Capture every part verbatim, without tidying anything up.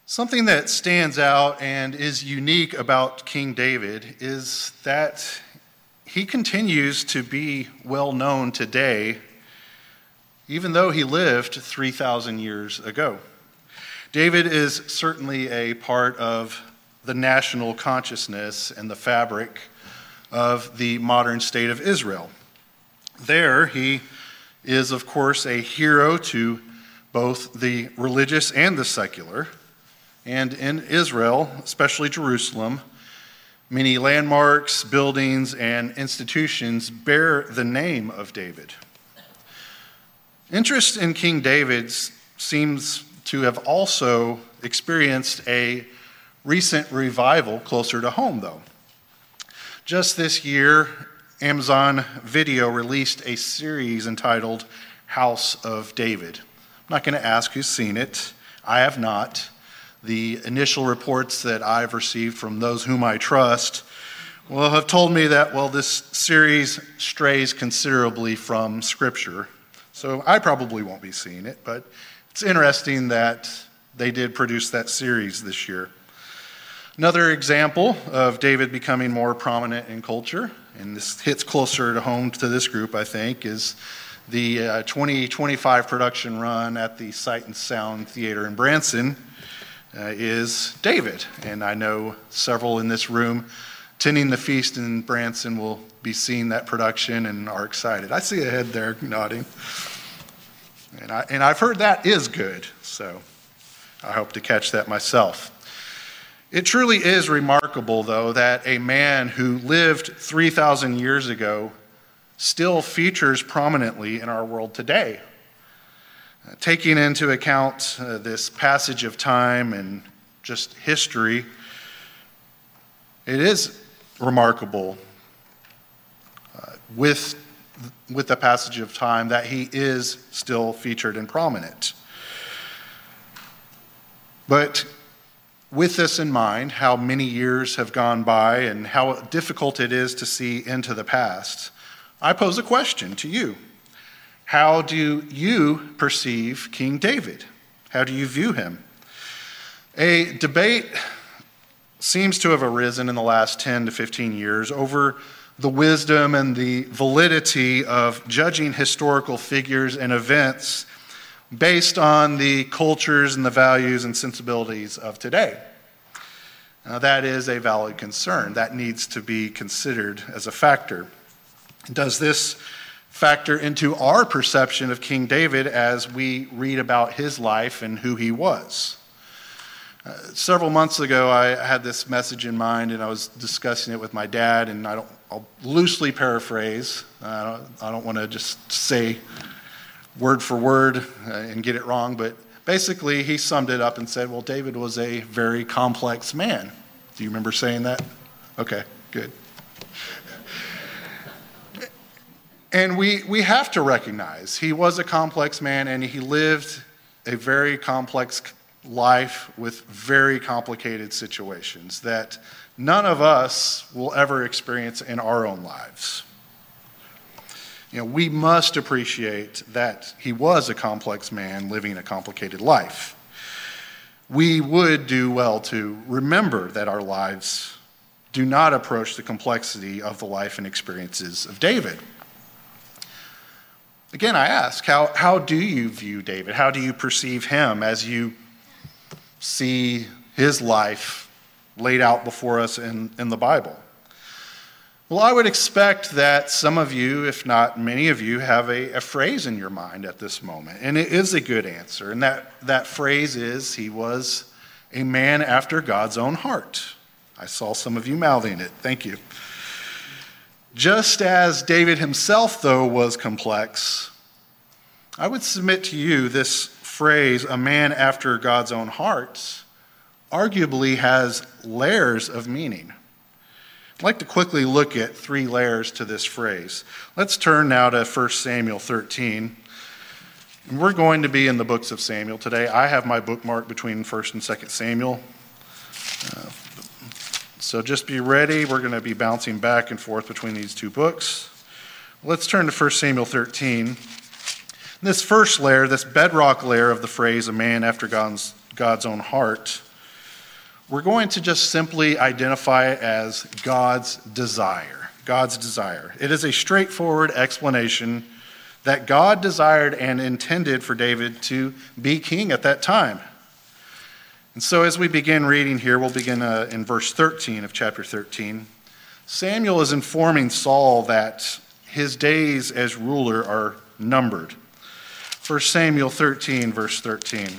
Something that stands out and is unique about King David is that he continues to be well known today, even though he lived three thousand years ago. David is certainly a part of the national consciousness and the fabric of the modern state of Israel. There, he is, of course, a hero to both the religious and the secular. And in Israel, especially Jerusalem, many landmarks, buildings, and institutions bear the name of David. Interest in King David seems to have also experienced a recent revival closer to home, though. Just this year, Amazon Video released a series entitled House of David. I'm not going to ask who's seen it. I have not. The initial reports that I've received from those whom I trust will have told me that, well, this series strays considerably from Scripture. So I probably won't be seeing it, but it's interesting that they did produce that series this year. Another example of David becoming more prominent in culture, and this hits closer to home to this group, I think, is the uh, twenty twenty-five production run at the Sight and Sound Theater in Branson. Uh, is David. And I know several in this room attending the feast in Branson will be seeing that production and are excited. I see a head there nodding. And, I, and I've heard that is good, so I hope to catch that myself. It truly is remarkable, though, that a man who lived three thousand years ago still features prominently in our world today. Uh, taking into account uh, this passage of time and just history, it is remarkable uh, with, with the passage of time that he is still featured and prominent. But with this in mind, how many years have gone by and how difficult it is to see into the past, I pose a question to you. How do you perceive King David? How do you view him? A debate seems to have arisen in the last ten to fifteen years over the wisdom and the validity of judging historical figures and events based on the cultures and the values and sensibilities of today. Now, that is a valid concern. That needs to be considered as a factor. Does this factor into our perception of King David as we read about his life and who he was? Uh, several months ago, I had this message in mind, and I was discussing it with my dad, and I don't, I'll loosely paraphrase. I don't, I don't want to just say word for word uh, and get it wrong, but basically he summed it up and said, well, David was a very complex man. Do you remember saying that? Okay, good. And we, we have to recognize he was a complex man, and he lived a very complex life with very complicated situations that none of us will ever experience in our own lives. You know, we must appreciate that he was a complex man living a complicated life. We would do well to remember that our lives do not approach the complexity of the life and experiences of David. Again, I ask, how, how do you view David? How do you perceive him as you see his life laid out before us in, in the Bible? Well, I would expect that some of you, if not many of you, have a, a phrase in your mind at this moment, and it is a good answer. And that, that phrase is, he was a man after God's own heart. I saw some of you mouthing it. Thank you. Just as David himself, though, was complex, I would submit to you this phrase, a man after God's own heart, arguably has layers of meaning. I'd like to quickly look at three layers to this phrase. Let's turn now to First Samuel thirteen. And we're going to be in the books of Samuel today. I have my bookmark between First and Second Samuel. Uh, so just be ready. We're going to be bouncing back and forth between these two books. Let's turn to First Samuel thirteen. This first layer, this bedrock layer of the phrase, a man after God's, God's own heart, we're going to just simply identify it as God's desire. God's desire. It is a straightforward explanation that God desired and intended for David to be king at that time. And so as we begin reading here, we'll begin uh, in verse thirteen of chapter thirteen. Samuel is informing Saul that his days as ruler are numbered. First Samuel thirteen, verse thirteen.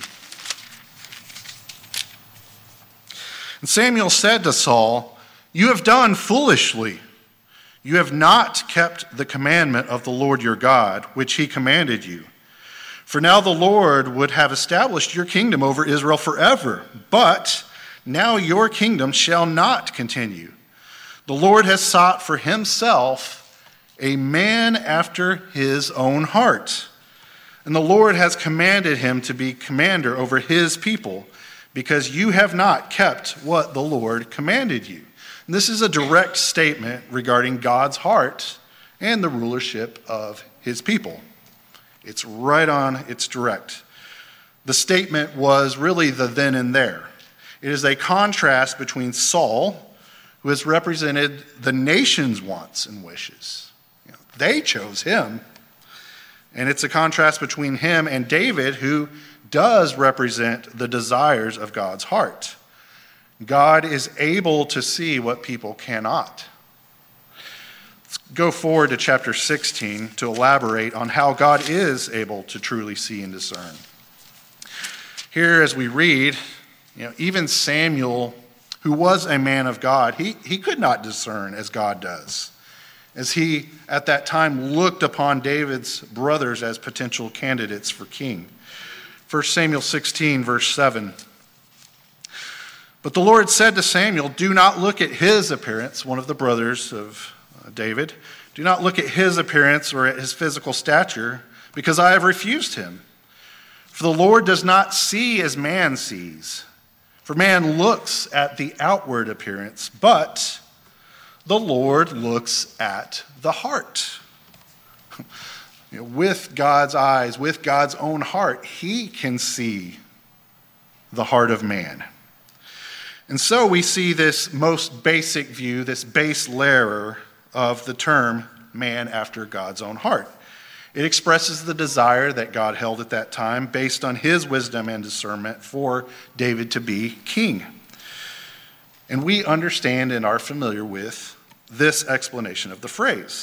And Samuel said to Saul, "You have done foolishly. You have not kept the commandment of the Lord your God, which he commanded you. For now the Lord would have established your kingdom over Israel forever, but now your kingdom shall not continue. The Lord has sought for himself a man after his own heart, and the Lord has commanded him to be commander over his people, because you have not kept what the Lord commanded you." And this is a direct statement regarding God's heart and the rulership of his people. It's right on, it's direct. The statement was really the then and there. It is a contrast between Saul, who has represented the nation's wants and wishes. You know, they chose him. And it's a contrast between him and David, who does represent the desires of God's heart. God is able to see what people cannot. Let's go forward to chapter sixteen to elaborate on how God is able to truly see and discern. Here as we read, you know, even Samuel, who was a man of God, he, he could not discern as God does, as he at that time looked upon David's brothers as potential candidates for king. First Samuel sixteen, verse seven. But the Lord said to Samuel, "Do not look at his appearance," one of the brothers of David. "Do not look at his appearance or at his physical stature, because I have refused him. For the Lord does not see as man sees. For man looks at the outward appearance, but the Lord looks at the heart." You know, with God's eyes, with God's own heart, he can see the heart of man. And so we see this most basic view, this base layer of the term man after God's own heart. It expresses the desire that God held at that time based on his wisdom and discernment for David to be king. And we understand and are familiar with this explanation of the phrase.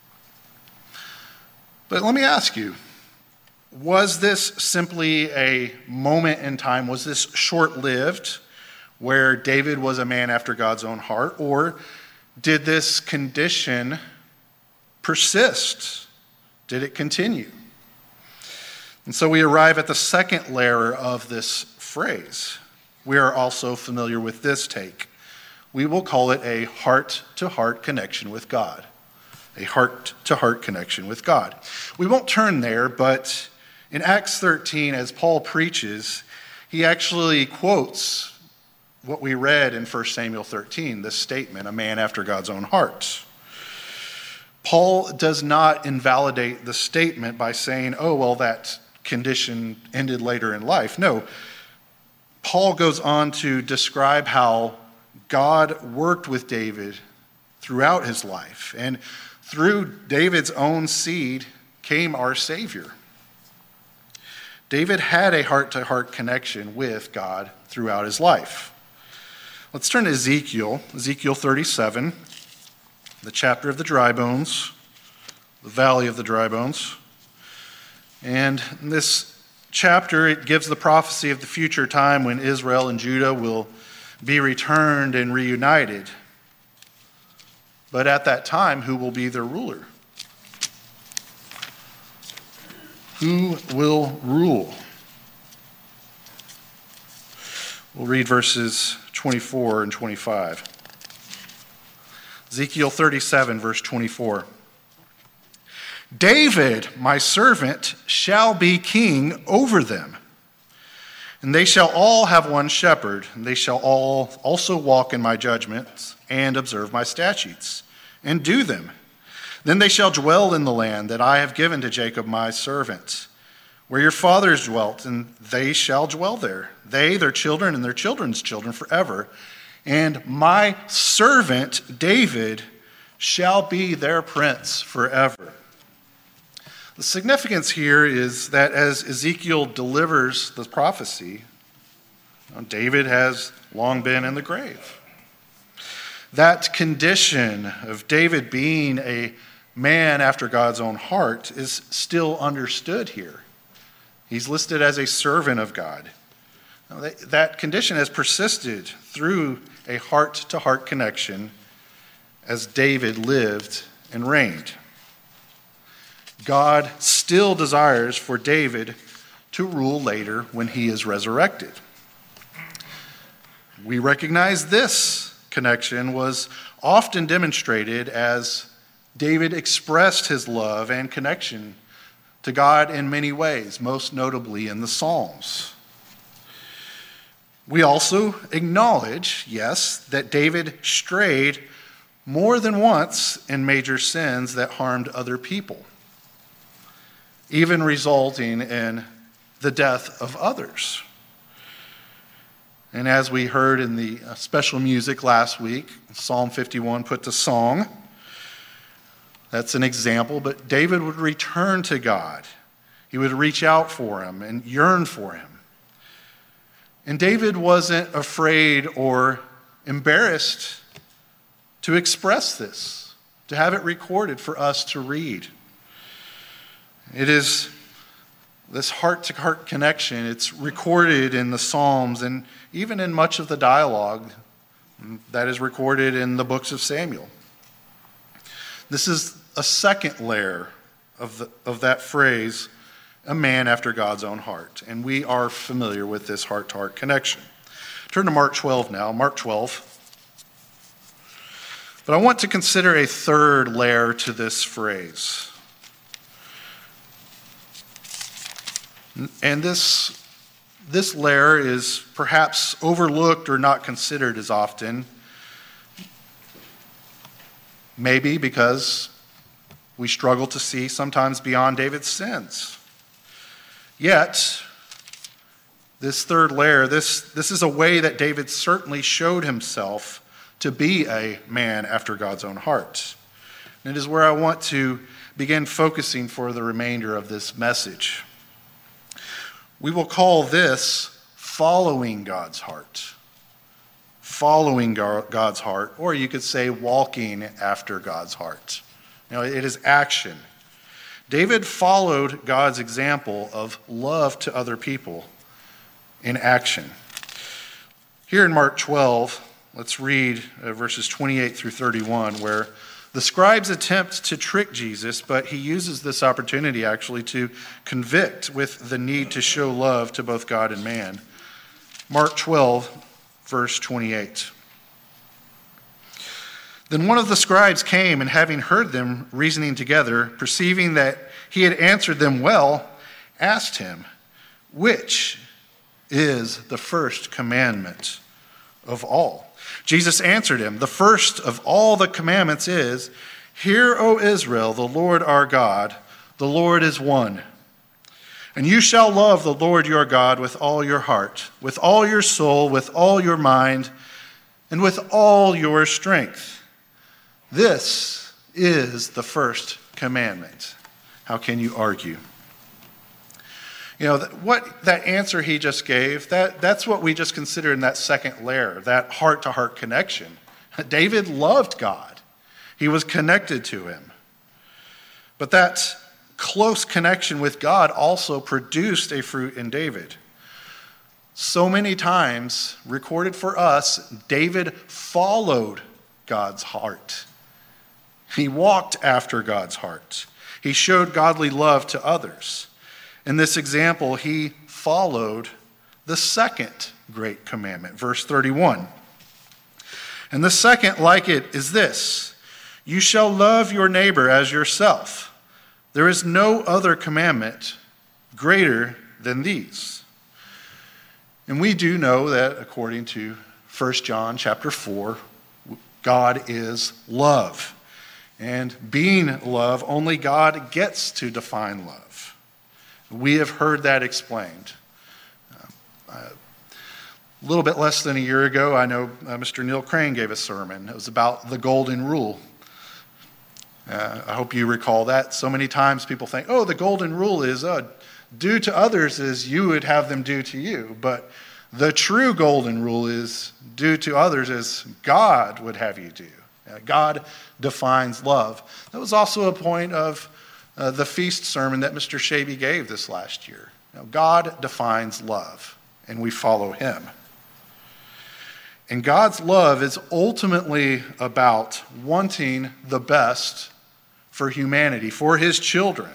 But let me ask you, was this simply a moment in time? Was this short-lived, where David was a man after God's own heart? Or did this condition persist? Did it continue? And so we arrive at the second layer of this phrase. We are also familiar with this take. We will call it a heart-to-heart connection with God. A heart-to-heart connection with God. We won't turn there, but in Acts thirteen, as Paul preaches, he actually quotes what we read in First Samuel thirteen, this statement, a man after God's own heart. Paul does not invalidate the statement by saying, oh, well, that condition ended later in life. No, Paul goes on to describe how God worked with David throughout his life. And through David's own seed came our Savior. David had a heart-to-heart connection with God throughout his life. Let's turn to Ezekiel, Ezekiel thirty-seven, the chapter of the dry bones, the valley of the dry bones. And in this chapter, it gives the prophecy of the future time when Israel and Judah will be returned and reunited. But at that time, who will be their ruler? Who will rule? We'll read verses twenty-four and twenty-five. Ezekiel thirty-seven, verse twenty-four. "David, my servant, shall be king over them. And they shall all have one shepherd, and they shall all also walk in my judgments and observe my statutes and do them. Then they shall dwell in the land that I have given to Jacob my servant, where your fathers dwelt, and they shall dwell there. They, their children, and their children's children forever. And my servant David shall be their prince forever. The significance here is that as Ezekiel delivers the prophecy, David has long been in the grave. That condition of David being a man after God's own heart is still understood here. He's listed as a servant of God. Now, that condition has persisted through a heart-to-heart connection as David lived and reigned. God still desires for David to rule later when he is resurrected. We recognize this connection was often demonstrated as David expressed his love and connection to God in many ways, most notably in the Psalms. We also acknowledge, yes, that David strayed more than once in major sins that harmed other people, even resulting in the death of others. And as we heard in the special music last week, Psalm fifty-one put to song, that's an example, but David would return to God. He would reach out for him and yearn for him. And David wasn't afraid or embarrassed to express this, to have it recorded for us to read. It is this heart-to-heart connection. It's recorded in the Psalms and even in much of the dialogue that is recorded in the books of Samuel. This is a second layer of, the, of that phrase, a man after God's own heart. And we are familiar with this heart-to-heart connection. Turn to Mark twelve now, Mark twelve. But I want to consider a third layer to this phrase. And this, this layer is perhaps overlooked or not considered as often, maybe because we struggle to see sometimes beyond David's sins. Yet, this third layer, this, this is a way that David certainly showed himself to be a man after God's own heart. And it is where I want to begin focusing for the remainder of this message. We will call this following God's heart. Following God's heart, or you could say walking after God's heart. You know, it is action. David followed God's example of love to other people in action. Here in Mark twelve, let's read uh, verses twenty-eight through thirty-one, where the scribes attempt to trick Jesus, but he uses this opportunity actually to convict with the need to show love to both God and man. Mark twelve, verse twenty-eight. Then one of the scribes came, and having heard them reasoning together, perceiving that he had answered them well, asked him, "Which is the first commandment of all?" Jesus answered him, "The first of all the commandments is, 'Hear, O Israel, the Lord our God, the Lord is one. And you shall love the Lord your God with all your heart, with all your soul, with all your mind, and with all your strength. This is the first commandment.'" How can you argue? You know, what that answer he just gave, that, that's what we just consider in that second layer, that heart-to-heart connection. David loved God. He was connected to him. But that close connection with God also produced a fruit in David. So many times, recorded for us, David followed God's heart. He walked after God's heart. He showed godly love to others. In this example, he followed the second great commandment, verse thirty-one. "And the second like it is this, you shall love your neighbor as yourself. There is no other commandment greater than these." And we do know that according to First John chapter four, God is love. And being love, only God gets to define love. We have heard that explained. Uh, a little bit less than a year ago, I know uh, Mister Neil Crane gave a sermon. It was about the golden rule. Uh, I hope you recall that. So many times people think, oh, the golden rule is uh, do to others as you would have them do to you. But the true golden rule is do to others as God would have you do. Uh, God defines love. That was also a point of uh, the feast sermon that Mister Shaby gave this last year. You know, God defines love, and we follow him. And God's love is ultimately about wanting the best for humanity, for his children.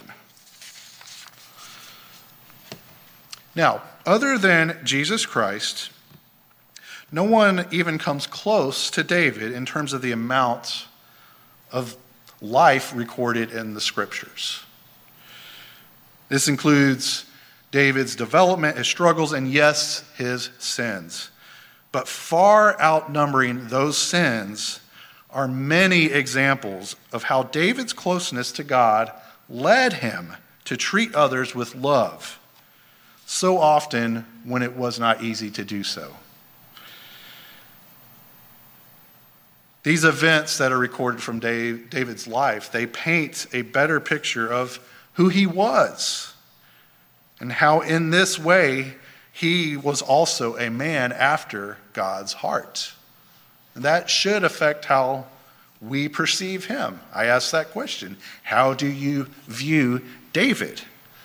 Now, other than Jesus Christ, no one even comes close to David in terms of the amount of life recorded in the scriptures. This includes David's development, his struggles, and yes, his sins. But far outnumbering those sins are many examples of how David's closeness to God led him to treat others with love, so often when it was not easy to do so. These events that are recorded from David's life, they paint a better picture of who he was and how in this way he was also a man after God's heart. And that should affect how we perceive him. I ask that question. How do you view David?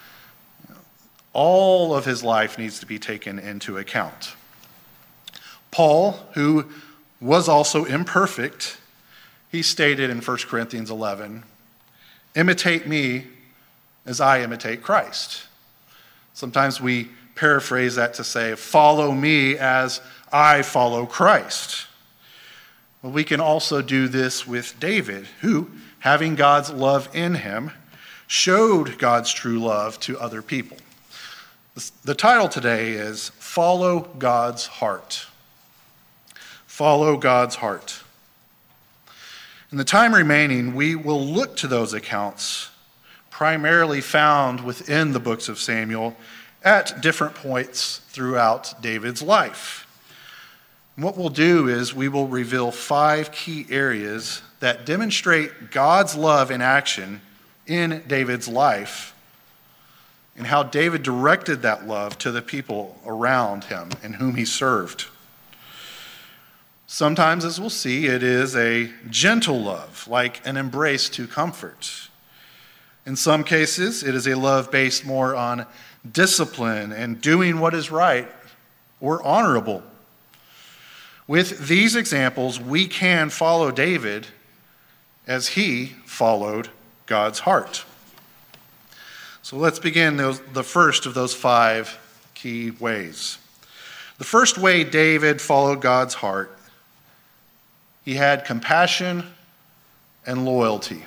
All of his life needs to be taken into account. Paul, who was also imperfect, he stated in First Corinthians eleven, imitate me as I imitate Christ. Sometimes we paraphrase that to say, follow me as I follow Christ. Well, we can also do this with David, who, having God's love in him, showed God's true love to other people. The title today is Follow God's Heart. Follow God's heart. In the time remaining, we will look to those accounts, primarily found within the books of Samuel, at different points throughout David's life. And what we'll do is we will reveal five key areas that demonstrate God's love in action in David's life and how David directed that love to the people around him and whom he served. Sometimes, as we'll see, it is a gentle love, like an embrace to comfort. In some cases, it is a love based more on discipline and doing what is right or honorable. With these examples, we can follow David as he followed God's heart. So let's begin those, the first of those five key ways. The first way David followed God's heart, he had compassion and loyalty.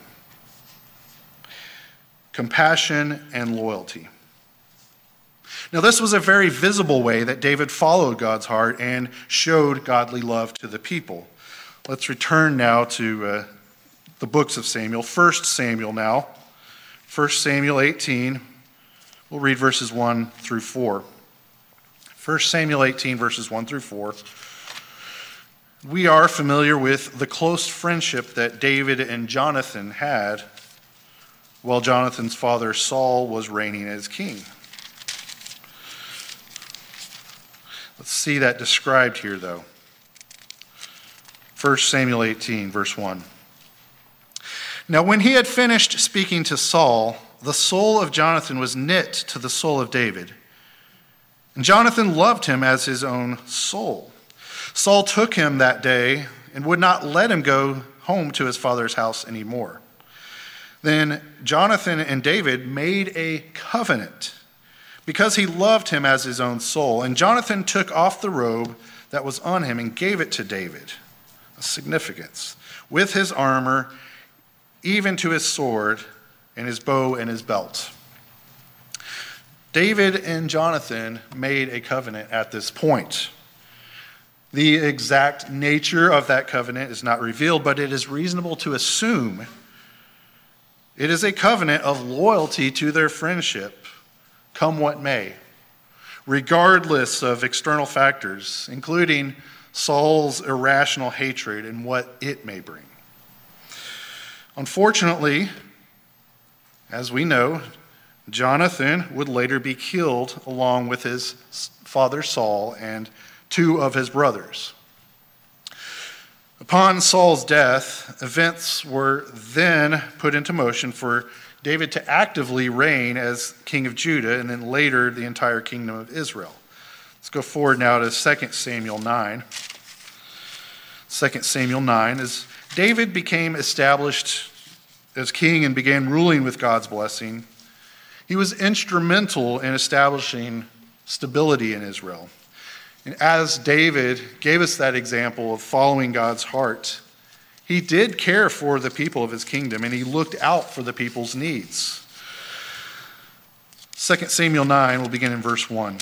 Compassion and loyalty. Now, this was a very visible way that David followed God's heart and showed godly love to the people. Let's return now to uh, the books of Samuel. First Samuel now. First Samuel eighteen. We'll read verses one through four. First Samuel eighteen, verses one through four. We are familiar with the close friendship that David and Jonathan had while Jonathan's father Saul was reigning as king. Let's see that described here, though. First Samuel eighteen, verse one. Now when he had finished speaking to Saul, the soul of Jonathan was knit to the soul of David, and Jonathan loved him as his own soul. Saul took him that day and would not let him go home to his father's house anymore. Then Jonathan and David made a covenant because he loved him as his own soul. And Jonathan took off the robe that was on him and gave it to David. A significance. With his armor, even to his sword, and his bow and his belt. David and Jonathan made a covenant at this point. The exact nature of that covenant is not revealed, but it is reasonable to assume it is a covenant of loyalty to their friendship come what may, regardless of external factors, including Saul's irrational hatred and what it may bring. Unfortunately, as we know, Jonathan would later be killed along with his father Saul and two of his brothers. Upon Saul's death, events were then put into motion for David to actively reign as king of Judah and then later the entire kingdom of Israel. Let's go forward now to Second Samuel nine. Second Samuel nine, as David became established as king and began ruling with God's blessing, he was instrumental in establishing stability in Israel. And as David gave us that example of following God's heart, he did care for the people of his kingdom, and he looked out for the people's needs. Second Samuel nine, we'll begin in verse one.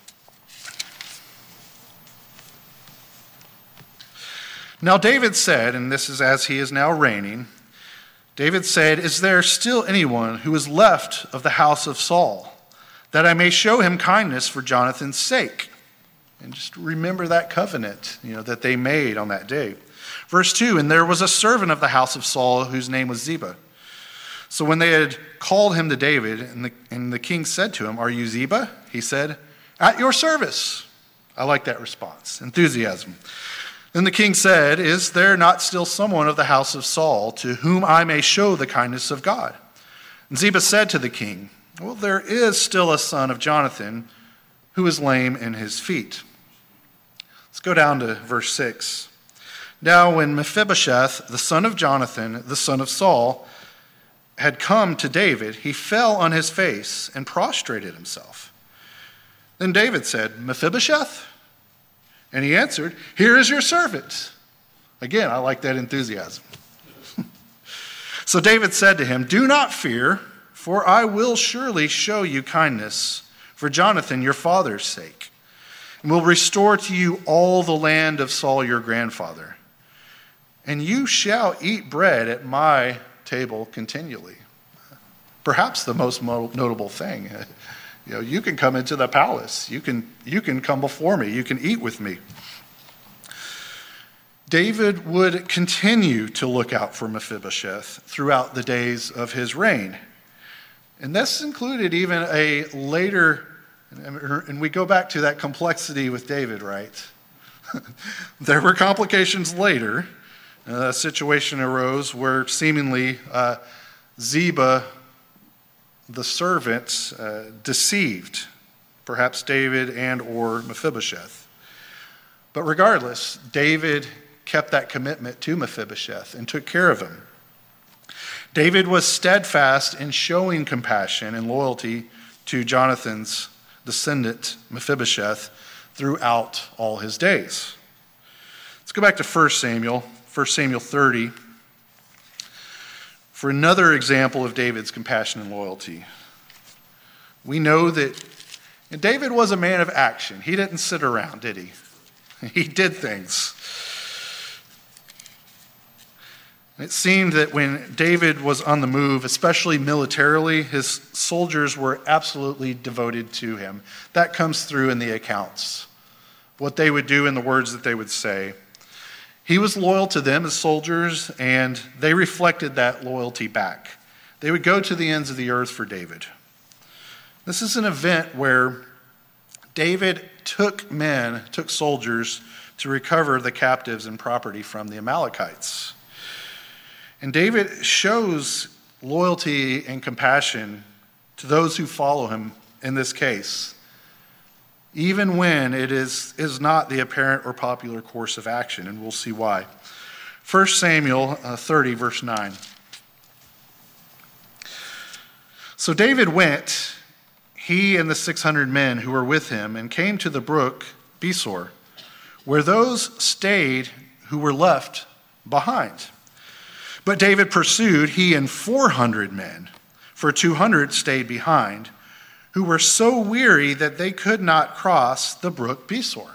Now David said, and this is as he is now reigning, David said, "Is there still anyone who is left of the house of Saul, that I may show him kindness for Jonathan's sake?" And just remember that covenant, you know, that they made on that day. Verse two, "And there was a servant of the house of Saul whose name was Ziba. So when they had called him to David, and the, and the king said to him, 'Are you Ziba?' He said, 'At your service.'" I like that response. Enthusiasm. Then the king said, "Is there not still someone of the house of Saul to whom I may show the kindness of God?" And Ziba said to the king, "Well, there is still a son of Jonathan who is lame in his feet." Let's go down to verse six. "Now when Mephibosheth, the son of Jonathan, the son of Saul, had come to David, he fell on his face and prostrated himself. Then David said, 'Mephibosheth?' And he answered, 'Here is your servant.'" Again, I like that enthusiasm. So David said to him, "Do not fear, for I will surely show you kindness for Jonathan your father's sake, and will restore to you all the land of Saul your grandfather. And you shall eat bread at my table continually." Perhaps the most notable thing. You know, you can come into the palace. You can, you can come before me. You can eat with me. David would continue to look out for Mephibosheth throughout the days of his reign. And this included even a later, and we go back to that complexity with David, right? There were complications later. A situation arose where seemingly uh, Ziba, the servant, uh, deceived perhaps David and or Mephibosheth. But regardless, David kept that commitment to Mephibosheth and took care of him. David was steadfast in showing compassion and loyalty to Jonathan's descendant, Mephibosheth, throughout all his days. Let's go back to First Samuel, First Samuel thirty, for another example of David's compassion and loyalty. We know that David was a man of action. He didn't sit around, did he? He did things. It seemed that when David was on the move, especially militarily, his soldiers were absolutely devoted to him. That comes through in the accounts, what they would do and the words that they would say. He was loyal to them as soldiers, and they reflected that loyalty back. They would go to the ends of the earth for David. This is an event where David took men, took soldiers, to recover the captives and property from the Amalekites. And David shows loyalty and compassion to those who follow him in this case, even when it is, is not the apparent or popular course of action, and we'll see why. First Samuel uh, thirty, verse nine. "So David went, he and the six hundred men who were with him, and came to the brook Besor, where those stayed who were left behind. But David pursued, he and four hundred men, for two hundred stayed behind, who were so weary that they could not cross the brook Besor.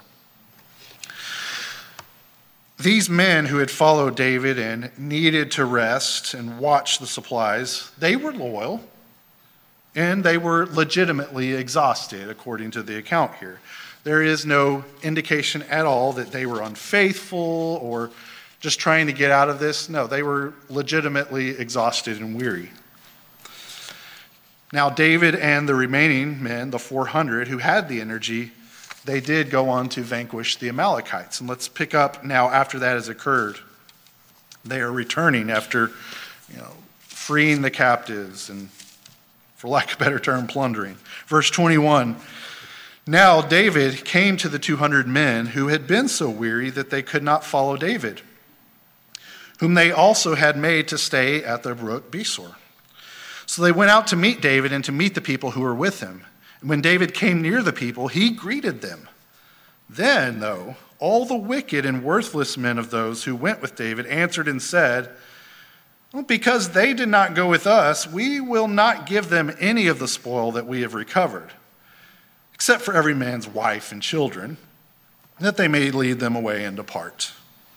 These men who had followed David and needed to rest and watch the supplies, they were loyal And they were legitimately exhausted, according to the account here. There is no indication at all that they were unfaithful or just trying to get out of this. No, they were legitimately exhausted and weary. Now, David and the remaining men, the four hundred who had the energy, they did go on to vanquish the Amalekites. And let's pick up now after that has occurred. They are returning after, you know, freeing the captives and, for lack of a better term, plundering. Verse twenty-one, now David came to the two hundred men who had been so weary that they could not follow David, whom they also had made to stay at the brook Besor. So they went out to meet David and to meet the people who were with him. And when David came near the people, he greeted them. Then, though, all the wicked and worthless men of those who went with David answered and said, well, because they did not go with us, we will not give them any of the spoil that we have recovered, except for every man's wife and children, that they may lead them away and depart.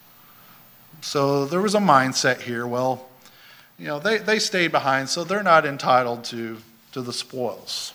So there was a mindset here, well, you know, they, they stayed behind, so they're not entitled to, to the spoils.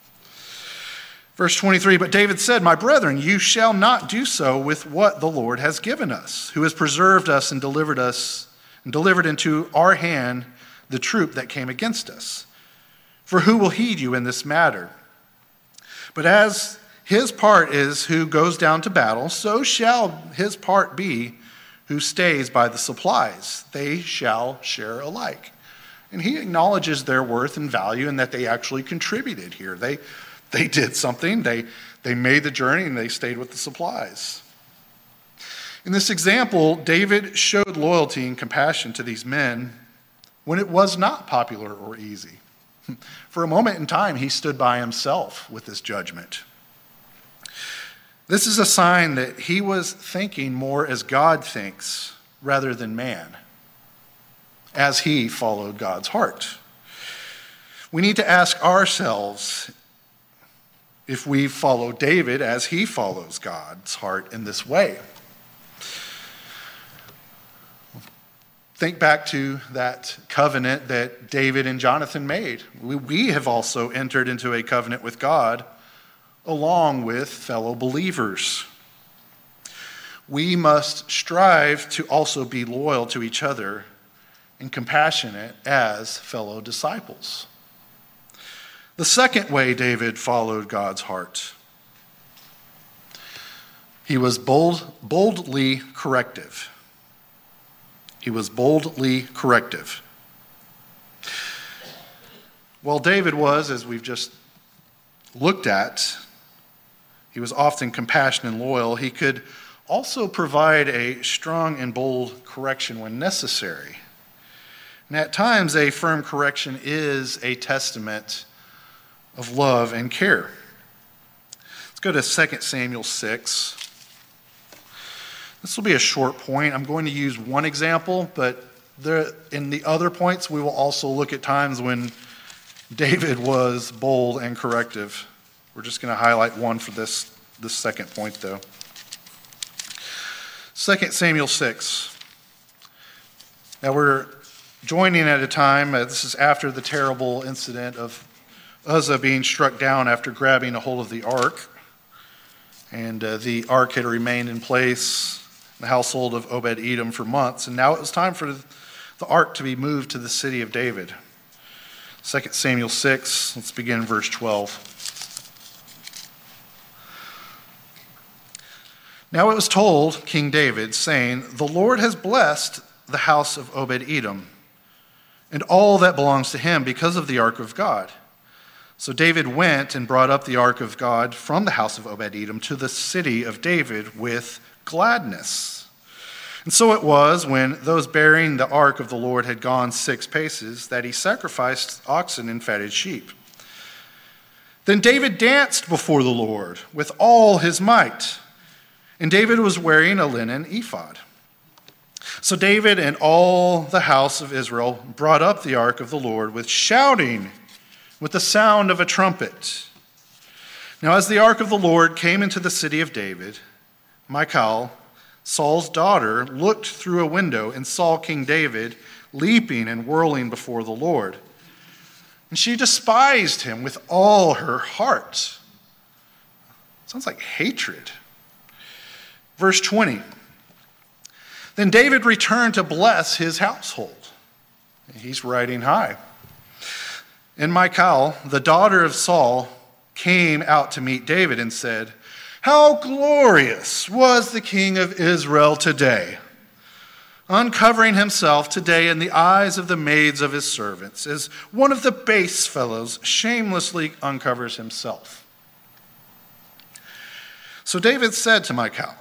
Verse twenty-three, but David said, my brethren, you shall not do so with what the Lord has given us, who has preserved us and delivered us, and delivered into our hand the troop that came against us. For who will heed you in this matter? But as his part is who goes down to battle, so shall his part be who stays by the supplies. They shall share alike. And he acknowledges their worth and value and that they actually contributed here. They, they did something. They, they made the journey and they stayed with the supplies. In this example, David showed loyalty and compassion to these men when it was not popular or easy. For a moment in time, he stood by himself with this judgment. This is a sign that he was thinking more as God thinks rather than man, as he followed God's heart. We need to ask ourselves if we follow David as he follows God's heart in this way. Think back to that covenant that David and Jonathan made. We, we have also entered into a covenant with God along with fellow believers. We must strive to also be loyal to each other and compassionate as fellow disciples. The second way David followed God's heart, he was bold, boldly corrective. He was boldly corrective. While David was, as we've just looked at, he was often compassionate and loyal, he could also provide a strong and bold correction when necessary. And at times, a firm correction is a testament of love and care. Let's go to Second Samuel six. This will be a short point. I'm going to use one example, but there, in the other points, we will also look at times when David was bold and corrective. We're just going to highlight one for this, this second point, though. Second Samuel six. Now we're joining at a time, uh, this is after the terrible incident of Uzzah being struck down after grabbing a hold of the ark. And uh, the ark had remained in place in the household of Obed-Edom for months. And now it was time for the ark to be moved to the city of David. Second Samuel six, let's begin in verse twelve. Now it was told King David, saying, the Lord has blessed the house of Obed-Edom and all that belongs to him because of the ark of God. So David went and brought up the ark of God from the house of Obed-Edom to the city of David with gladness. And so it was, when those bearing the ark of the Lord had gone six paces, that he sacrificed oxen and fatted sheep. Then David danced before the Lord with all his might, and David was wearing a linen ephod. So David and all the house of Israel brought up the ark of the Lord with shouting, with the sound of a trumpet. Now as the ark of the Lord came into the city of David, Michal, Saul's daughter, looked through a window and saw King David leaping and whirling before the Lord. And she despised him with all her heart. Sounds like hatred. Verse twenty. Then David returned to bless his household. He's riding high. And Michal, the daughter of Saul, came out to meet David and said, "How glorious was the king of Israel today, uncovering himself today in the eyes of the maids of his servants, as one of the base fellows shamelessly uncovers himself." So David said to Michal,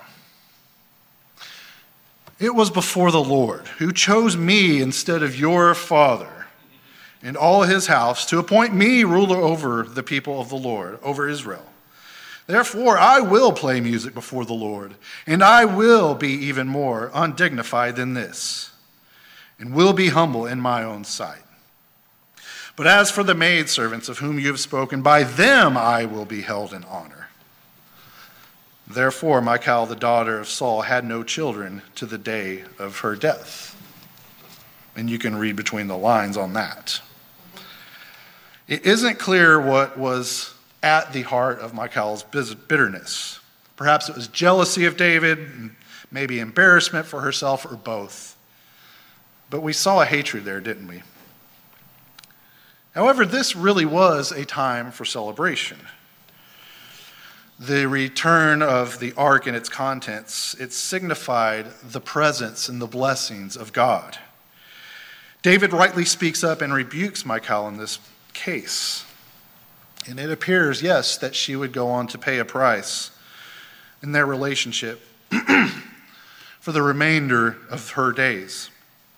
"It was before the Lord, who chose me instead of your father and all his house to appoint me ruler over the people of the Lord, over Israel. Therefore, I will play music before the Lord, and I will be even more undignified than this, and will be humble in my own sight. But as for the maidservants of whom you have spoken, by them I will be held in honor." Therefore, Michal, the daughter of Saul, had no children to the day of her death. And you can read between the lines on that. It isn't clear what was at the heart of Michal's bitterness. Perhaps it was jealousy of David, maybe embarrassment for herself, or both. But we saw a hatred there, didn't we? However, this really was a time for celebration. The return of the ark and its contents, it signified the presence and the blessings of God. David rightly speaks up and rebukes Michal in this case. And it appears, yes, that she would go on to pay a price in their relationship for the remainder of her days.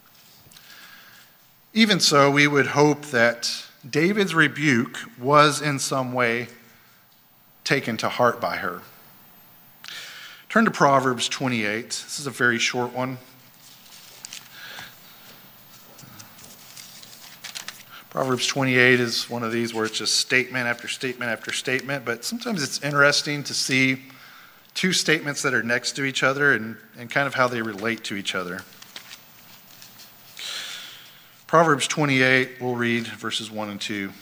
Even so, we would hope that David's rebuke was in some way taken to heart by her. Turn to Proverbs twenty-eight. This is a very short one. Proverbs twenty-eight is one of these where it's just statement after statement after statement, but sometimes it's interesting to see two statements that are next to each other and, and kind of how they relate to each other. Proverbs twenty-eight, we'll read verses one and two.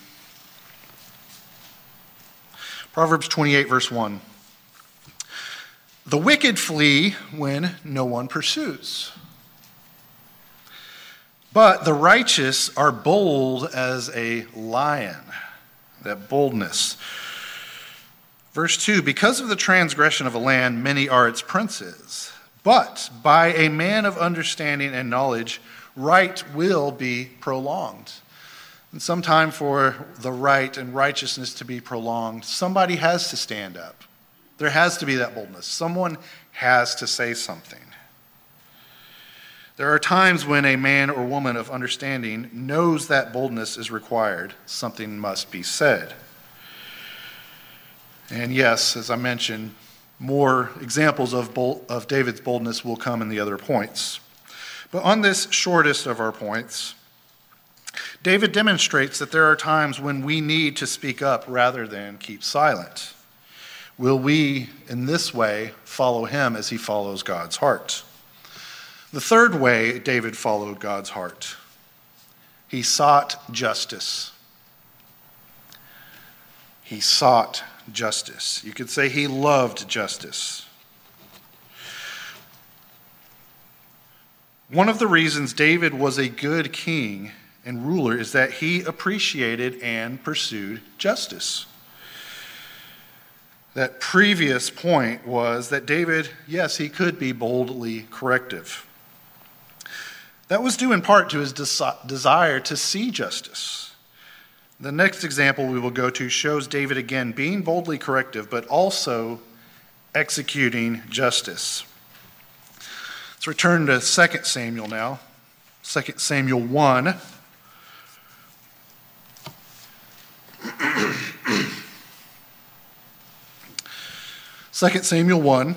Proverbs twenty-eight, verse one. "The wicked flee when no one pursues, but the righteous are bold as a lion." That boldness. Verse two, "Because of the transgression of a land, many are its princes. But by a man of understanding and knowledge, right will be prolonged." And sometime for the right and righteousness to be prolonged, somebody has to stand up. There has to be that boldness. Someone has to say something. There are times when a man or woman of understanding knows that boldness is required. Something must be said. And yes, as I mentioned, more examples of, bold, of David's boldness will come in the other points. But on this shortest of our points, David demonstrates that there are times when we need to speak up rather than keep silent. Will we, in this way, follow him as he follows God's heart? The third way David followed God's heart, he sought justice. He sought justice. You could say he loved justice. One of the reasons David was a good king and ruler is that he appreciated and pursued justice. That previous point was that David, yes, he could be boldly corrective. That was due in part to his des- desire to see justice. The next example we will go to shows David again being boldly corrective, but also executing justice. Let's return to Second Samuel now. Second Samuel one. Second Samuel one.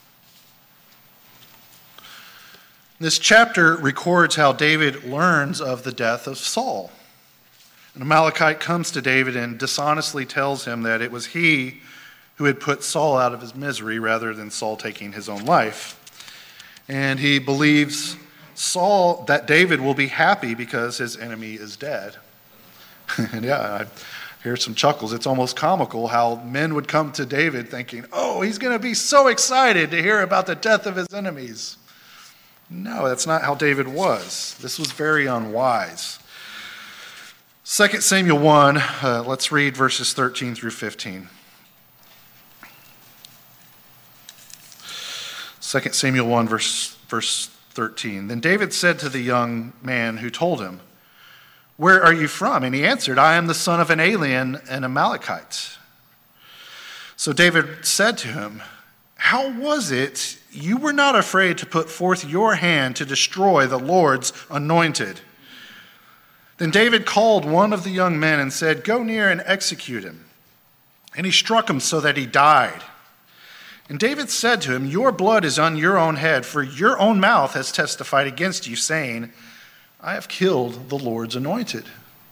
This chapter records how David learns of the death of Saul. An Amalekite comes to David and dishonestly tells him that it was he who had put Saul out of his misery rather than Saul taking his own life. And he believes Saul, that David will be happy because his enemy is dead. And yeah, I hear some chuckles. It's almost comical how men would come to David thinking, oh, he's going to be so excited to hear about the death of his enemies. No, that's not how David was. This was very unwise. Second Samuel one, uh, let's read verses thirteen through fifteen. Second Samuel one, verse, verse thirteen. Then David said to the young man who told him, where are you from? And he answered, I am the son of an alien, an Amalekite. So David said to him, how was it you were not afraid to put forth your hand to destroy the Lord's anointed? Then David called one of the young men and said, go near and execute him. And he struck him so that he died. And David said to him, your blood is on your own head, for your own mouth has testified against you, saying, I have killed the Lord's anointed.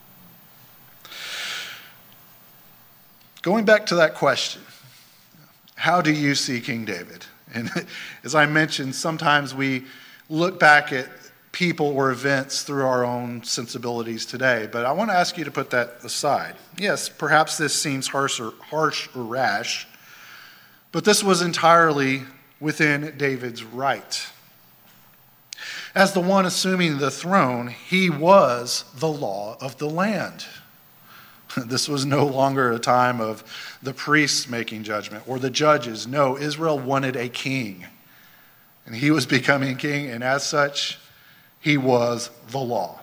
Going back to that question, how do you see King David? And as I mentioned, sometimes we look back at people or events through our own sensibilities today, but I want to ask you to put that aside. Yes, perhaps this seems harsh or, harsh or rash, but this was entirely within David's right. As the one assuming the throne, he was the law of the land. This was no longer a time of the priests making judgment or the judges. No, Israel wanted a king, and he was becoming king, and as such, he was the law.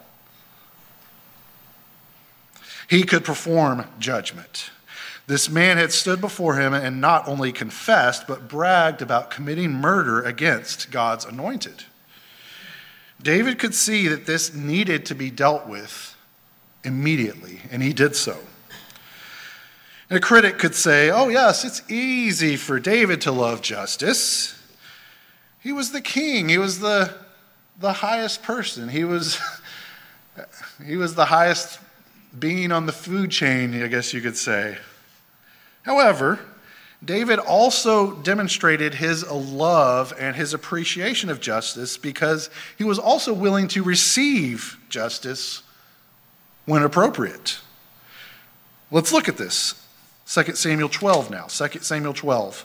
He could perform judgment. This man had stood before him and not only confessed, but bragged about committing murder against God's anointed. David could see that this needed to be dealt with immediately, and he did so. And a critic could say, oh yes, it's easy for David to love justice. He was the king. He was the, the highest person. He was, he was the highest being on the food chain, I guess you could say. However, David also demonstrated his love and his appreciation of justice because he was also willing to receive justice when appropriate. Let's look at this. Second Samuel twelve now. Second Samuel twelve.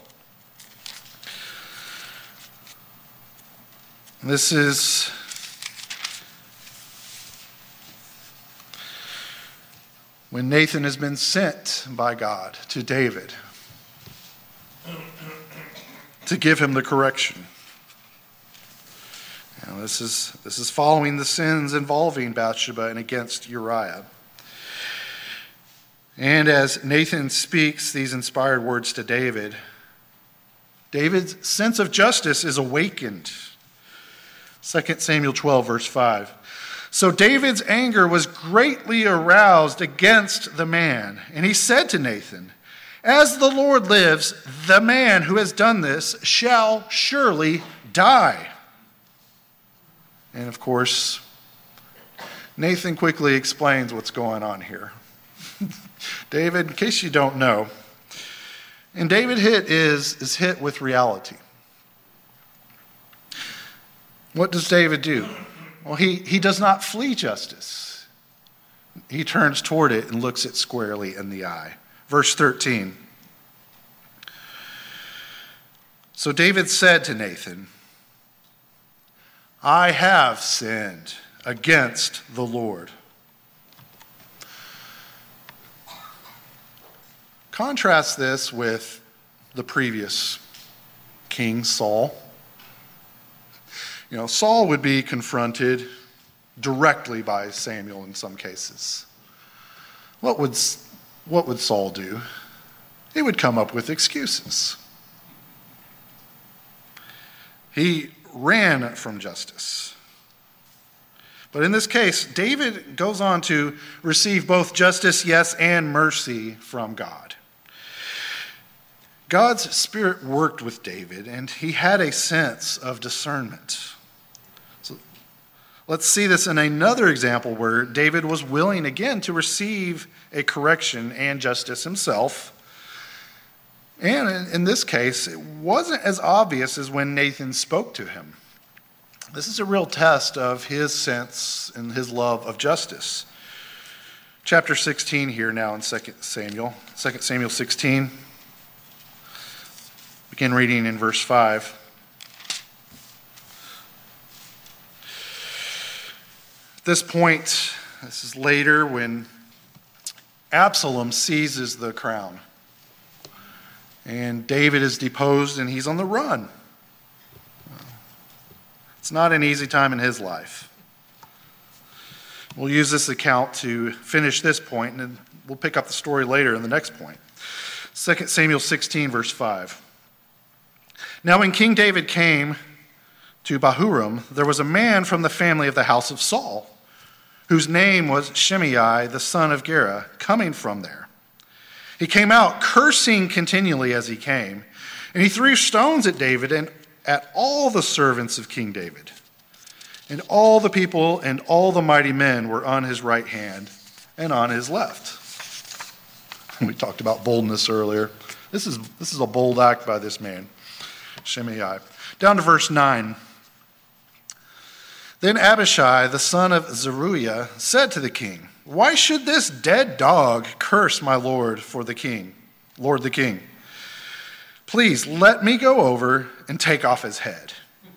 This is when Nathan has been sent by God to David to give him the correction. Now, this is this is following the sins involving Bathsheba and against Uriah. And as Nathan speaks these inspired words to David, David's sense of justice is awakened. Second Samuel twelve, verse five. So David's anger was greatly aroused against the man, and he said to Nathan, as the Lord lives, the man who has done this shall surely die. And of course, Nathan quickly explains what's going on here. David, in case you don't know, and David hit is, is hit with reality. What does David do? Well, he, he does not flee justice. He turns toward it and looks it squarely in the eye. Verse thirteen. So David said to Nathan, I have sinned against the Lord. Contrast this with the previous king, Saul. You know, Saul would be confronted directly by Samuel in some cases. What would, what would Saul do? He would come up with excuses. He ran from justice. But in this case, David goes on to receive both justice, yes, and mercy from God. God's Spirit worked with David, and he had a sense of discernment. So let's see this in another example where David was willing again to receive a correction and justice himself. And in, in this case, it wasn't as obvious as when Nathan spoke to him. This is a real test of his sense and his love of justice. Chapter sixteen here now in Second Samuel. Second Samuel sixteen. Begin reading in verse five. At this point, this is later when Absalom seizes the crown. And David is deposed and he's on the run. It's not an easy time in his life. We'll use this account to finish this point, and then we'll pick up the story later in the next point. Second Samuel sixteen, verse five. Now when King David came to Bahurim, there was a man from the family of the house of Saul, whose name was Shimei, the son of Gera, coming from there. He came out cursing continually as he came, and he threw stones at David and at all the servants of King David. And all the people and all the mighty men were on his right hand and on his left. We talked about boldness earlier. This is, this is a bold act by this man, Shimei. Down to verse nine. Then Abishai, the son of Zeruiah, said to the king, "Why should this dead dog curse my lord for the king, Lord the king? Please let me go over and take off his head."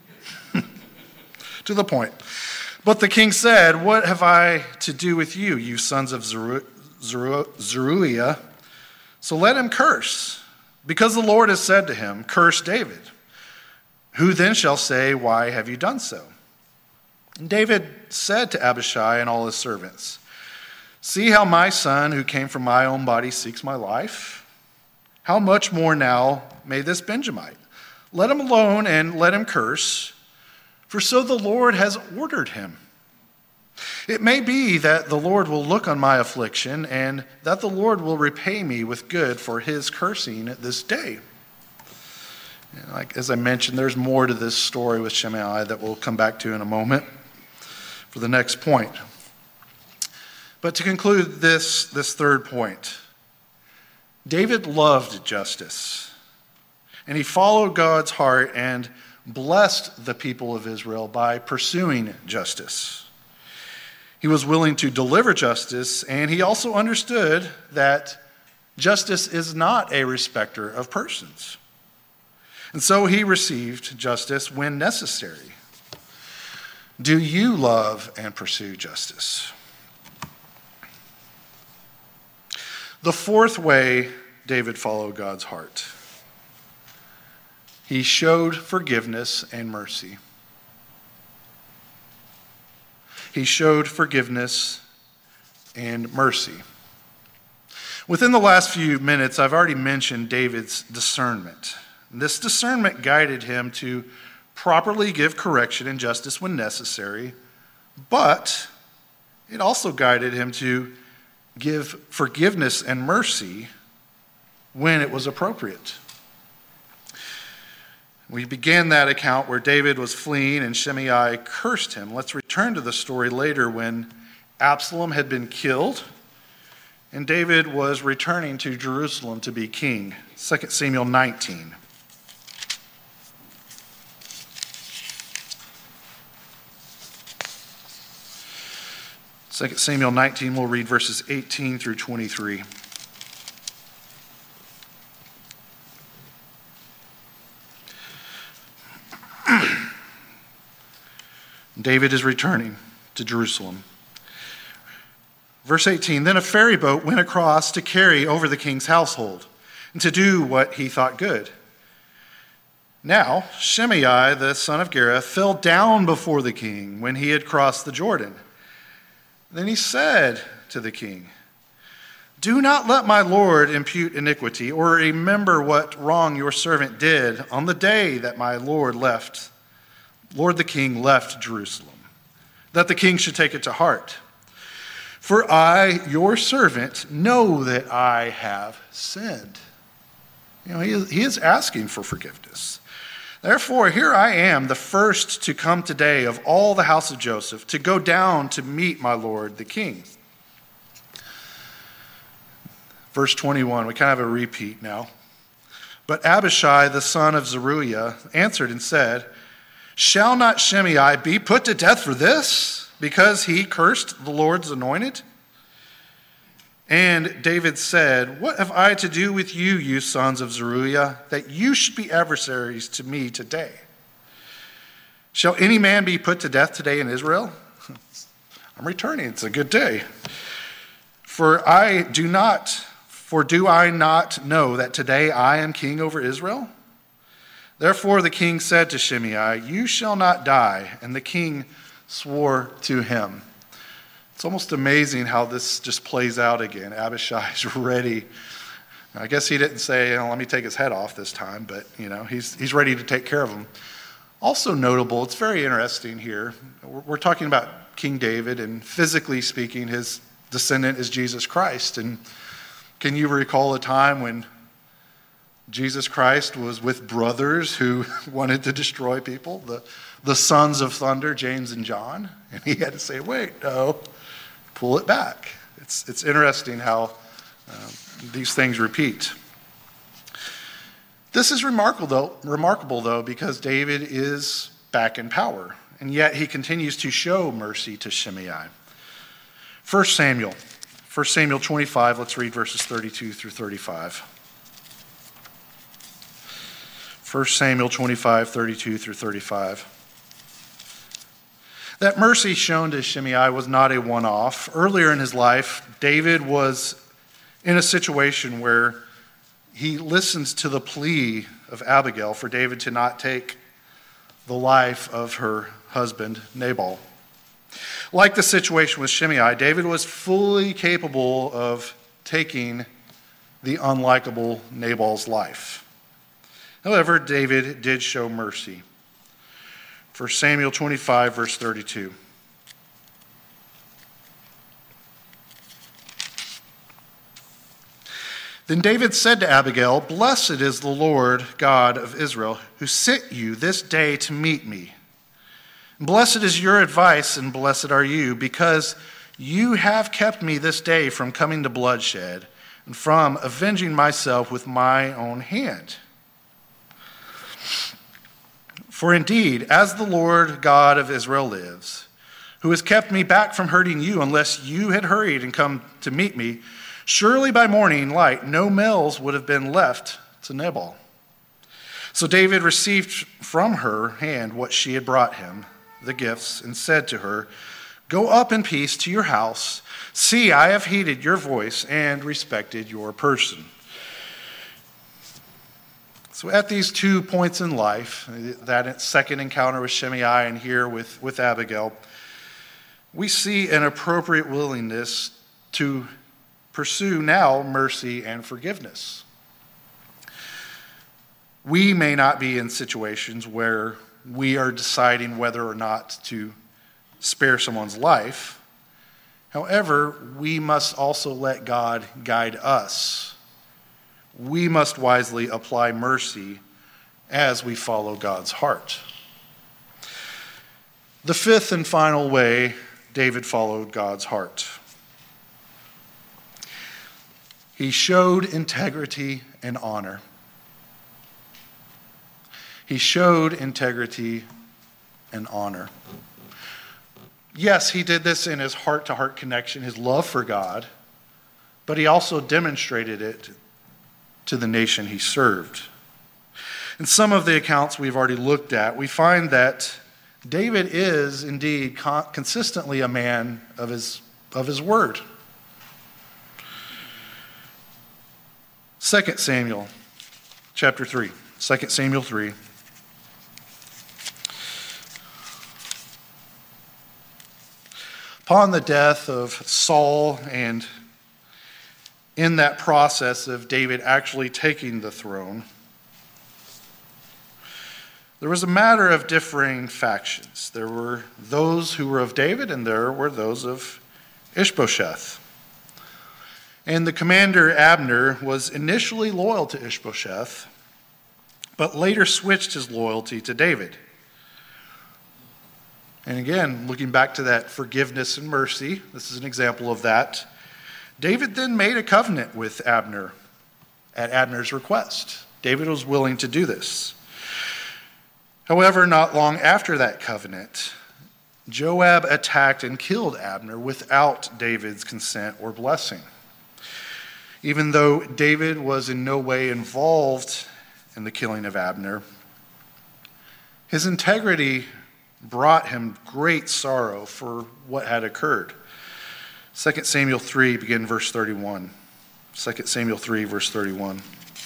To the point. But the king said, "What have I to do with you, you sons of Zeru- Zeru- Zeruiah? So let him curse, because the Lord has said to him, 'Curse David.' Who then shall say, 'Why have you done so?'" And David said to Abishai and all his servants, "See how my son, who came from my own body, seeks my life? How much more now may this Benjamite? Let him alone and let him curse, for so the Lord has ordered him. It may be that the Lord will look on my affliction, and that the Lord will repay me with good for his cursing this day." And like as I mentioned, there's more to this story with Shimei that we'll come back to in a moment for the next point. But to conclude this, this third point, David loved justice, and he followed God's heart and blessed the people of Israel by pursuing justice. He was willing to deliver justice, and he also understood that justice is not a respecter of persons. And so he received justice when necessary. Do you love and pursue justice? The fourth way David followed God's heart: he showed forgiveness and mercy. He showed forgiveness and mercy. Within the last few minutes, I've already mentioned David's discernment. This discernment guided him to properly give correction and justice when necessary, but it also guided him to give forgiveness and mercy when it was appropriate. We began that account where David was fleeing and Shimei cursed him. Let's return to the story later when Absalom had been killed and David was returning to Jerusalem to be king. Second Samuel nineteen. Second Samuel nineteen, we'll read verses eighteen through twenty-three. David is returning to Jerusalem. Verse eighteen, then a ferry boat went across to carry over the king's household and to do what he thought good. Now, Shimei, the son of Gera, fell down before the king when he had crossed the Jordan. Then he said to the king, do not let my lord impute iniquity or remember what wrong your servant did on the day that my lord left, Lord the king left Jerusalem, that the king should take it to heart. For I, your servant, know that I have sinned. You know, he is, he is asking for forgiveness. Therefore, here I am, the first to come today of all the house of Joseph, to go down to meet my lord the king. Verse twenty-one, we kind of have a repeat now. But Abishai, the son of Zeruiah, answered and said, shall not Shimei be put to death for this, because he cursed the Lord's anointed? And David said, "What have I to do with you, you sons of Zeruiah, that you should be adversaries to me today? Shall any man be put to death today in Israel?" I'm returning. It's a good day. For I do not, for do I not know that today I am king over Israel? Therefore the king said to Shimei, "You shall not die." And the king swore to him. It's almost amazing how this just plays out again. Abishai is ready. I guess he didn't say, oh, let me take his head off this time, but you know, he's he's ready to take care of him. Also notable, it's very interesting here. We're talking about King David, and physically speaking, his descendant is Jesus Christ. And can you recall a time when Jesus Christ was with brothers who wanted to destroy people, the, the sons of thunder, James and John? And he had to say, wait, no, pull it back. It's, it's interesting how uh, these things repeat. This is remarkable though, remarkable, though, because David is back in power, and yet he continues to show mercy to Shimei. First Samuel, First Samuel twenty-five, let's read verses thirty-two through thirty-five. First Samuel twenty-five, thirty-two through thirty-five. That mercy shown to Shimei was not a one-off. Earlier in his life, David was in a situation where he listens to the plea of Abigail for David to not take the life of her husband, Nabal. Like the situation with Shimei, David was fully capable of taking the unlikable Nabal's life. However, David did show mercy. First Samuel twenty-five, verse thirty-two. Then David said to Abigail, "Blessed is the Lord God of Israel, who sent you this day to meet me. Blessed is your advice, and blessed are you, because you have kept me this day from coming to bloodshed, and from avenging myself with my own hand. For indeed, as the Lord God of Israel lives, who has kept me back from hurting you, unless you had hurried and come to meet me, surely by morning light no males would have been left to Nabal." So David received from her hand what she had brought him, the gifts, and said to her, "Go up in peace to your house. See, I have heeded your voice and respected your person." So at these two points in life, that second encounter with Shimei and here with, with Abigail, we see an appropriate willingness to pursue now mercy and forgiveness. We may not be in situations where we are deciding whether or not to spare someone's life. However, we must also let God guide us. We must wisely apply mercy as we follow God's heart. The fifth and final way David followed God's heart. He showed integrity and honor. He showed integrity and honor. Yes, he did this in his heart-to-heart connection, his love for God, but he also demonstrated it to the nation he served. In some of the accounts we've already looked at, we find that David is indeed con- consistently a man of his, of his word. Second Samuel, chapter three. Second Samuel three. Upon the death of Saul, and in that process of David actually taking the throne, there was a matter of differing factions. There were those who were of David, and there were those of Ishbosheth. And the commander Abner was initially loyal to Ishbosheth, but later switched his loyalty to David. And again, looking back to that forgiveness and mercy, this is an example of that. David then made a covenant with Abner at Abner's request. David was willing to do this. However, not long after that covenant, Joab attacked and killed Abner without David's consent or blessing. Even though David was in no way involved in the killing of Abner, his integrity brought him great sorrow for what had occurred. Second Samuel three, begin verse thirty-one. Second Samuel three, verse thirty-one.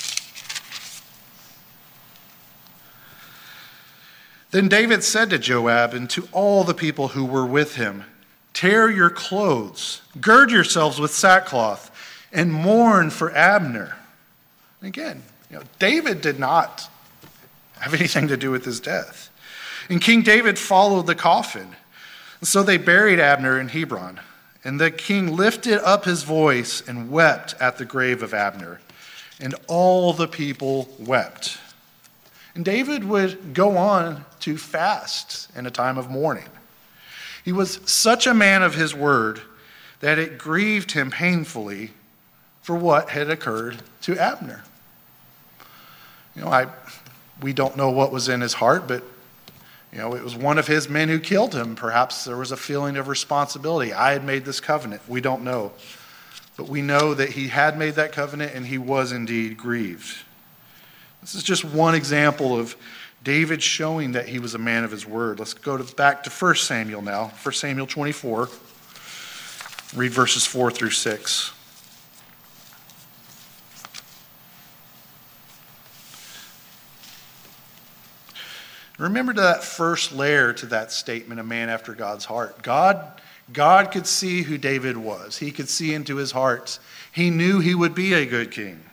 Then David said to Joab and to all the people who were with him, "Tear your clothes, gird yourselves with sackcloth, and mourn for Abner." Again, you know, David did not have anything to do with his death. And King David followed the coffin. And so they buried Abner in Hebron. And the king lifted up his voice and wept at the grave of Abner. And all the people wept. And David would go on to fast in a time of mourning. He was such a man of his word that it grieved him painfully for what had occurred to Abner. You know, I we don't know what was in his heart, but you know, it was one of his men who killed him. Perhaps there was a feeling of responsibility. I had made this covenant. We don't know. But we know that he had made that covenant and he was indeed grieved. This is just one example of David showing that he was a man of his word. Let's go to, back to First Samuel now. First Samuel twenty-four. Read verses four through six. Remember that first layer to that statement, a man after God's heart. God, God could see who David was. He could see into his heart. He knew he would be a good king.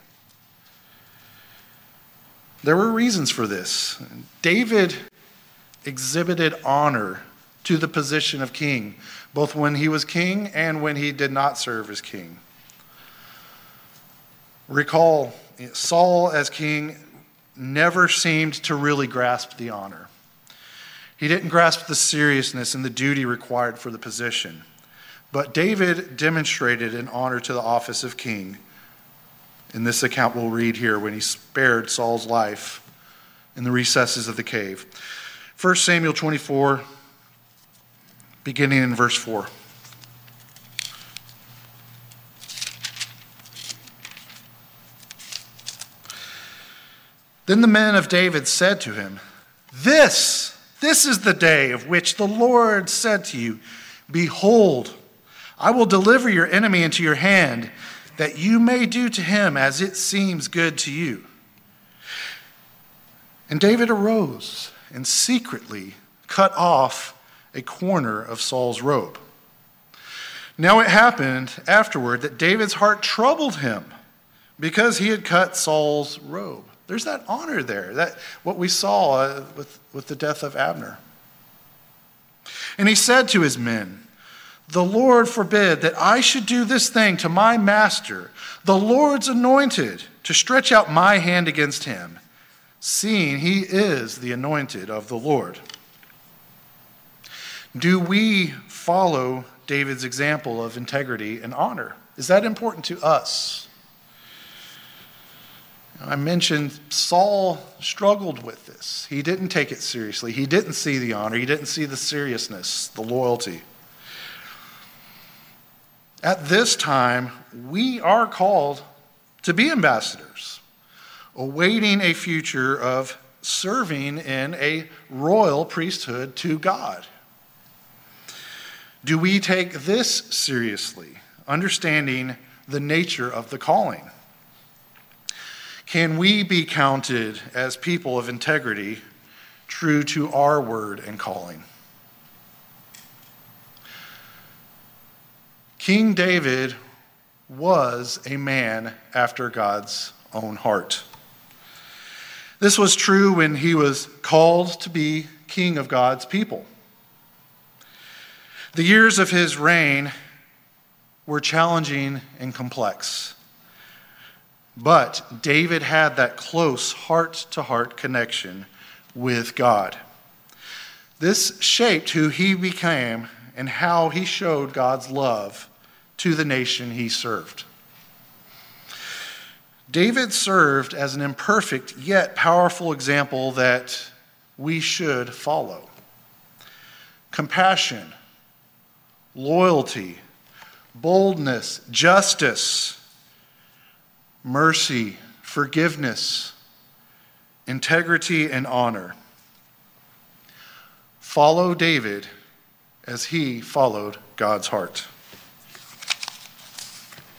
There were reasons for this. David exhibited honor to the position of king, both when he was king and when he did not serve as king. Recall, Saul as king never seemed to really grasp the honor. He didn't grasp the seriousness and the duty required for the position. But David demonstrated an honor to the office of king. In this account we'll read here when he spared Saul's life in the recesses of the cave. First Samuel twenty-four, beginning in verse four. Then the men of David said to him, This, this is the day of which the Lord said to you, Behold, I will deliver your enemy into your hand, that you may do to him as it seems good to you. And David arose and secretly cut off a corner of Saul's robe. Now it happened afterward that David's heart troubled him because he had cut Saul's robe. There's that honor there, that what we saw uh, with, with the death of Abner. And he said to his men, The Lord forbid that I should do this thing to my master, the Lord's anointed, to stretch out my hand against him, seeing he is the anointed of the Lord. Do we follow David's example of integrity and honor? Is that important to us? I mentioned Saul struggled with this. He didn't take it seriously. He didn't see the honor. He didn't see the seriousness, the loyalty. At this time, we are called to be ambassadors, awaiting a future of serving in a royal priesthood to God. Do we take this seriously, understanding the nature of the calling? Can we be counted as people of integrity, true to our word and calling? King David was a man after God's own heart. This was true when he was called to be king of God's people. The years of his reign were challenging and complex. But David had that close heart-to-heart connection with God. This shaped who he became and how he showed God's love to the nation he served. David served as an imperfect yet powerful example that we should follow. Compassion, loyalty, boldness, justice, mercy, forgiveness, integrity, and honor. Follow David as he followed God's heart.